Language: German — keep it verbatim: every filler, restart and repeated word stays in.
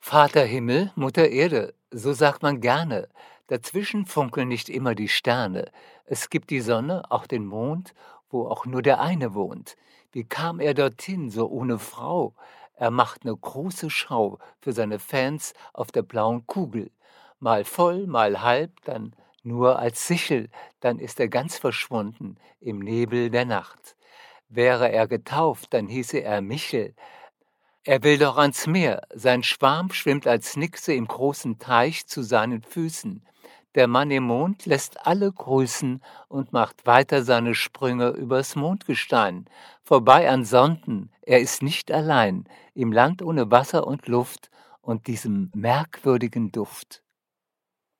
Vater Himmel, Mutter Erde, so sagt man gerne. Dazwischen funkeln nicht immer die Sterne. Es gibt die Sonne, auch den Mond, wo auch nur der eine wohnt. Wie kam er dorthin, so ohne Frau? Er macht ne große Schau für seine Fans auf der blauen Kugel. Mal voll, mal halb, dann nur als Sichel, dann ist er ganz verschwunden im Nebel der Nacht. Wäre er getauft, dann hieße er Michel. Er will doch ans Meer, sein Schwarm schwimmt als Nixe im großen Teich zu seinen Füßen. Der Mann im Mond lässt alle grüßen und macht weiter seine Sprünge übers Mondgestein. Vorbei an Sonden, er ist nicht allein, im Land ohne Wasser und Luft und diesem merkwürdigen Duft.